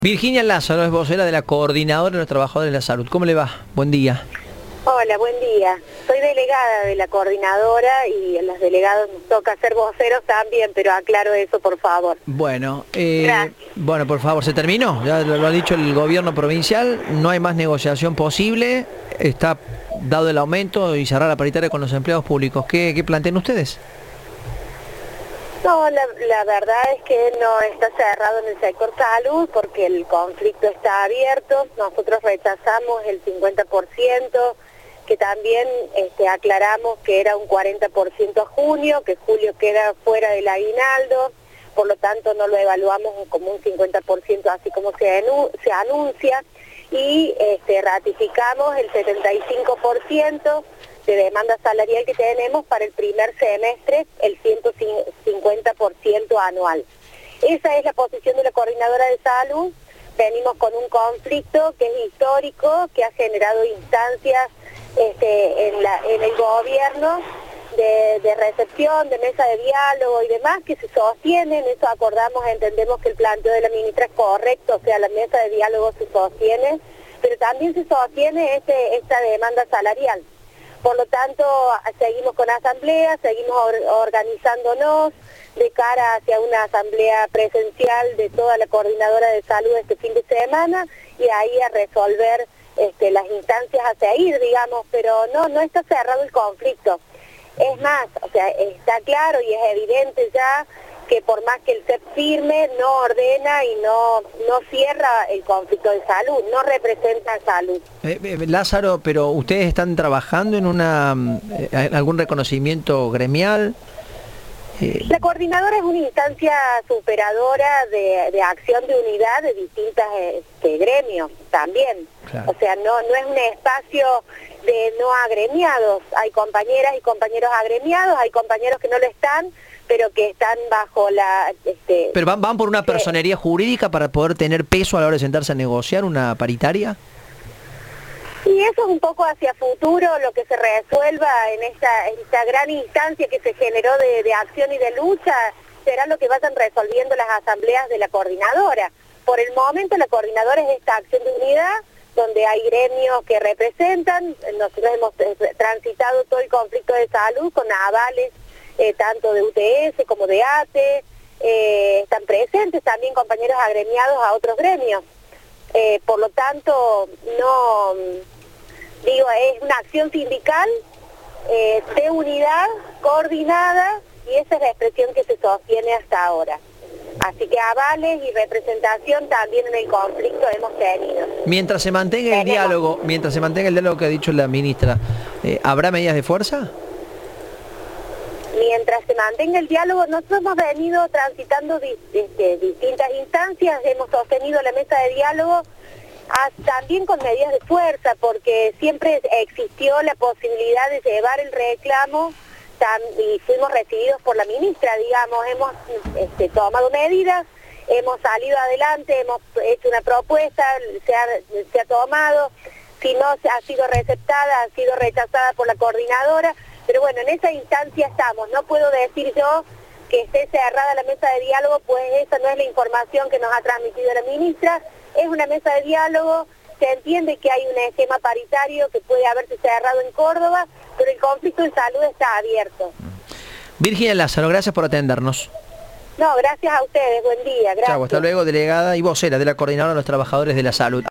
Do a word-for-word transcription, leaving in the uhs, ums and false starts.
Virginia Lázaro es vocera de la Coordinadora de los Trabajadores de la Salud. ¿Cómo le va? Buen día. Hola, buen día. Soy delegada de la coordinadora y a los delegados nos toca ser voceros también, pero aclaro eso, por favor. Bueno, eh, bueno, por favor, ¿se terminó? Ya lo, lo ha dicho el gobierno provincial, no hay más negociación posible, está dado el aumento y cerrar la paritaria con los empleados públicos. ¿Qué, qué plantean ustedes? No, la, la verdad es que no está cerrado en el sector salud porque el conflicto está abierto. Nosotros rechazamos el cincuenta por ciento, que también este, aclaramos que era un cuarenta por ciento a junio, que julio queda fuera del aguinaldo, por lo tanto no lo evaluamos como un cincuenta por ciento así como se, se anuncia, y este, ratificamos el setenta y cinco por ciento de demanda salarial que tenemos para el primer semestre, el ciento cincuenta por ciento anual. Esa es la posición de la Coordinadora de Salud. Venimos con un conflicto que es histórico, que ha generado instancias este, en, la, en el gobierno de, de recepción, de mesa de diálogo y demás, que se sostienen. Eso acordamos, entendemos que el planteo de la ministra es correcto, o sea, la mesa de diálogo se sostiene, pero también se sostiene este, esta demanda salarial. Por lo tanto, seguimos con asambleas, seguimos or organizándonos de cara hacia una asamblea presencial de toda la Coordinadora de Salud este fin de semana y ahí a resolver este, las instancias a seguir, digamos, pero no, no está cerrado el conflicto. Es más, o sea, está claro y es evidente ya que por más que el C E P firme, no ordena y no, no cierra el conflicto de salud, no representa salud. Eh, eh, Lázaro, pero ¿ustedes están trabajando en una eh, algún reconocimiento gremial? Eh... La coordinadora es una instancia superadora de, de acción de unidad de distintas este, gremios también. Claro. O sea, no, no es un espacio de no agremiados. Hay compañeras y compañeros agremiados, hay compañeros que no lo están, pero que están bajo la... Este, ¿Pero van, van por una personería jurídica para poder tener peso a la hora de sentarse a negociar una paritaria? Y eso es un poco hacia futuro lo que se resuelva en esta, esta gran instancia que se generó de, de acción y de lucha, será lo que vayan resolviendo las asambleas de la coordinadora. Por el momento la coordinadora es esta acción de unidad, donde hay gremios que representan. Nosotros hemos transitado todo el conflicto de salud con avales, Eh, tanto de U T S como de A T E, eh, están presentes también compañeros agremiados a otros gremios. Eh, por lo tanto, no, digo, es una acción sindical eh, de unidad, coordinada, y esa es la expresión que se sostiene hasta ahora. Así que avales y representación también en el conflicto hemos tenido. Mientras se mantenga el Tenemos. diálogo, mientras se mantenga el diálogo que ha dicho la ministra, eh, ¿habrá medidas de fuerza? Mientras se mantenga el diálogo, nosotros hemos venido transitando di, este, distintas instancias, hemos sostenido la mesa de diálogo a, también con medidas de fuerza, porque siempre existió la posibilidad de llevar el reclamo tam, y fuimos recibidos por la ministra, digamos, hemos este, tomado medidas, hemos salido adelante, hemos hecho una propuesta, se ha, se ha tomado, si no ha sido receptada, ha sido rechazada por la coordinadora. Pero bueno, en esa instancia estamos. No puedo decir yo que esté cerrada la mesa de diálogo, pues esa no es la información que nos ha transmitido la ministra. Es una mesa de diálogo, se entiende que hay un esquema paritario que puede haberse cerrado en Córdoba, pero el conflicto de salud está abierto. Virginia Lázaro, gracias por atendernos. No, gracias a ustedes, buen día. Gracias. Chau, hasta luego, delegada y vocera de la Coordinadora de los Trabajadores de la Salud.